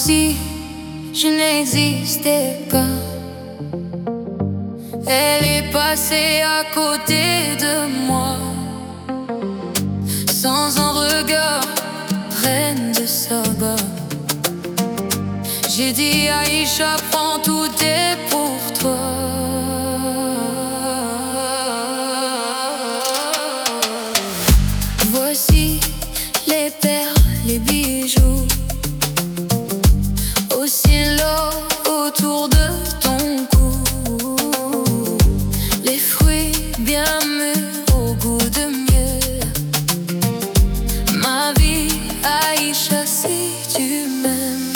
si je n'existais pas. Elle est passée à côté de moi, sans un regard, reine de Saba. J'ai dit Aïcha, prends, tout est pour toi. Voici les perles, les bijoux, aussi l'or autour de ton cou, les fruits bien mûrs au goût de mieux. Ma vie, Aïcha, si tu m'aimes.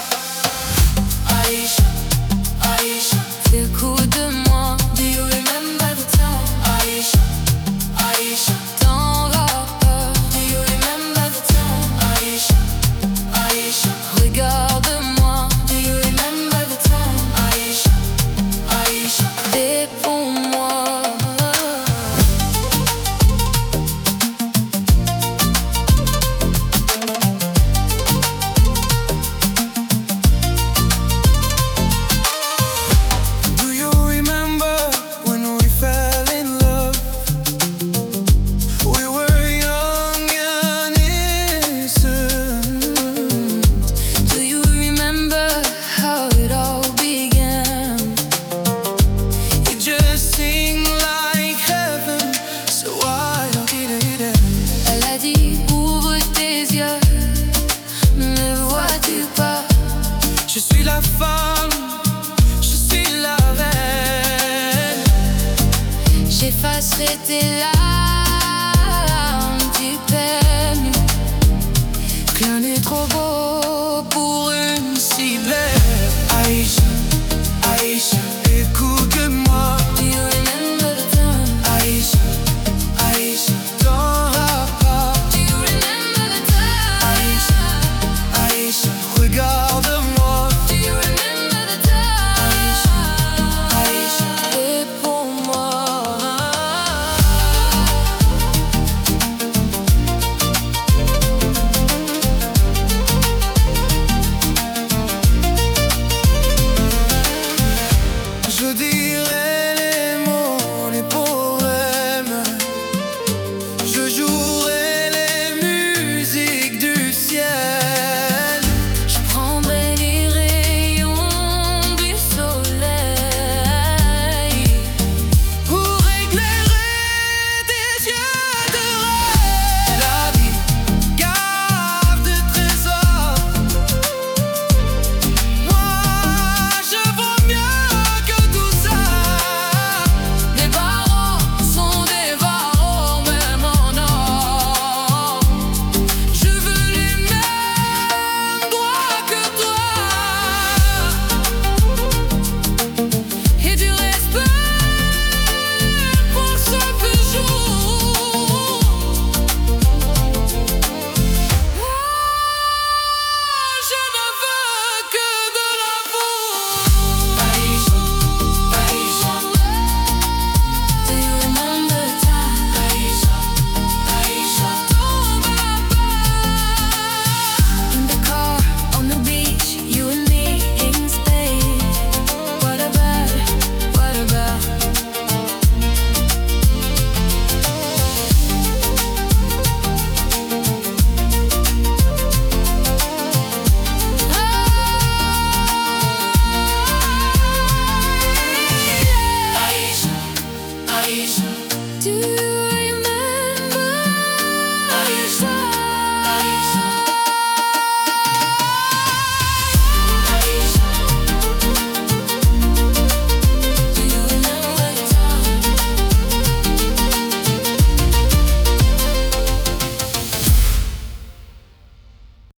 Aïcha, Aïcha, fais coup de moi. Do you remember the time? Aïcha, Aïcha, t'en rappeur. Do you remember the time? Aïcha, Aïcha, regarde-moi. Do you remember the time? Aïcha, Aïcha, réponds-moi. Je suis la femme, je suis la reine. J'effacerai tes larmes.